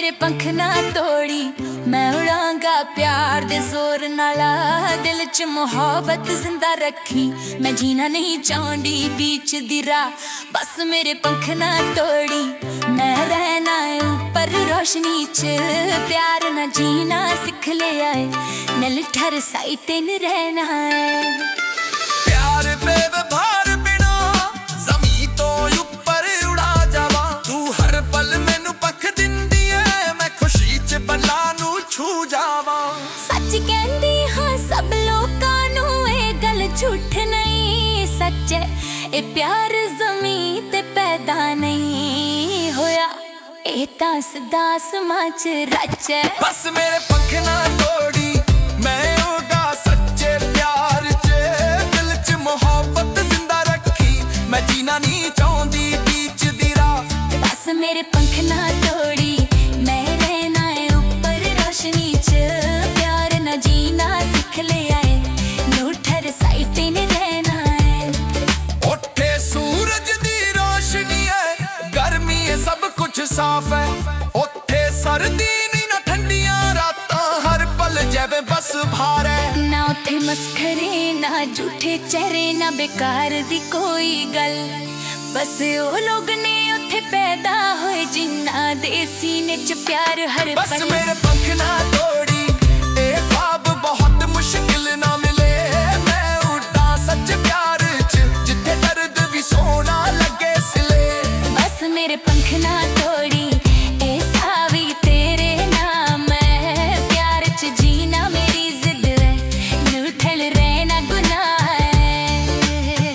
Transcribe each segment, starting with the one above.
मेरे पंख ना तोड़ी मैं उड़ांगा प्यार दे जोर नाला दिल च मोहब्बत जिंदा रखी मैं जीना नहीं चाहती बीच दी राह बस मेरे पंख ना तोड़ी मैं रहना ऊपर रोशनी च प्यार ना जीना सिख लिया है नल ठर साई तेन रहना है प्यार बेवफार बिना जमीन तो ऊपर उड़ा जावा तू हर पल मैनू पख दिंदी है मैं खुशी च बला नू छू जावा सच कहंदी हाँ सब लोकां नू ये गल झूठ नहीं सच है ये प्यार जमीन ते पैदा नहीं होया ये तां सदा आसमां च रच है बस मेरे पंख ना तोड़ी मैं होगा सच्चे प्यार च दिल च मोहब्बत जिंदा रखी मैं जीना नहीं चाहती बीच दी राह बस मेरे पंख ना तोड़ी मैं रहना है ऊपर रोशनी च प्यार ना जीना सिख लिया है नूठर साइड तेन रहना है उठे सूरज दी रोशनी है गर्मी है सब कुछ साफ है उठे सर्दी नहीं ना ठंडियां रातां हर पल जैवे बस भार है ना उथे मस्खरे ना झूठे चेहरे ना बेकार दी कोई गल बस ओ लोग ने उथे पैदा होए जिन्ना दे सीने च प्यार हर बस पल मेरे पंख ना तोड़ी ए ख्वाब बहुत मुश्किल ना मिले मैं उड़ा सच प्यार च जिथे दर्द भी सोना लगे सिले बस मेरे पंख ना तोड़ी ए सावी तेरे नाम है प्यार च जीना मेरी जिद है नूठल रहना गुनाह है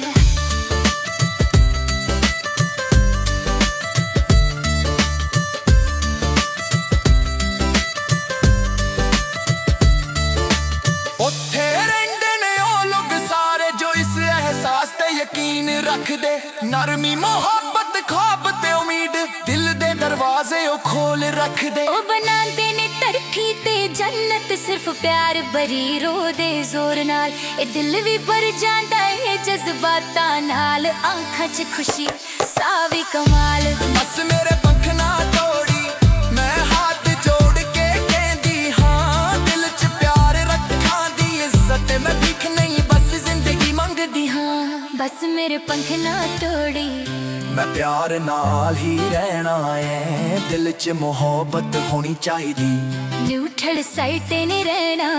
ਉੱਥੇ ਰਹਿੰਦੇ ਨੇ ਉਹ ਲੋਕ ਸਾਰੇ ਜੋ ਇਸ ਅਹਿਸਾਸ ਤੇ ਯਕੀਨ ਰੱਖਦੇ ਨਰਮੀ ਮੁਹੱਬਤ ख्वाब ते उम्मीद दिल दे दरवाजे ओ खोल रखदे ओ बनांदे ने तरफी ते जन्नत सिर्फ प्यार भरी रो दे जोर नाल ए दिल भी भर जांदा है जज्बातां नाल आंखां च खुशी सावी कमाल बस मेरे पंख ना तोड़ी मैं हाथ जोड़ के कहंदी हां दिल च प्यार रखां दी इज्जत मैं भीख नहीं बस जिंदगी मंगदी हां बस मेरे पंख ना तोड़ी मैं प्यार नाल ही रहना है दिल च मोहब्बत होनी चाहिदी नूठड़ साइड ते नहीं रहना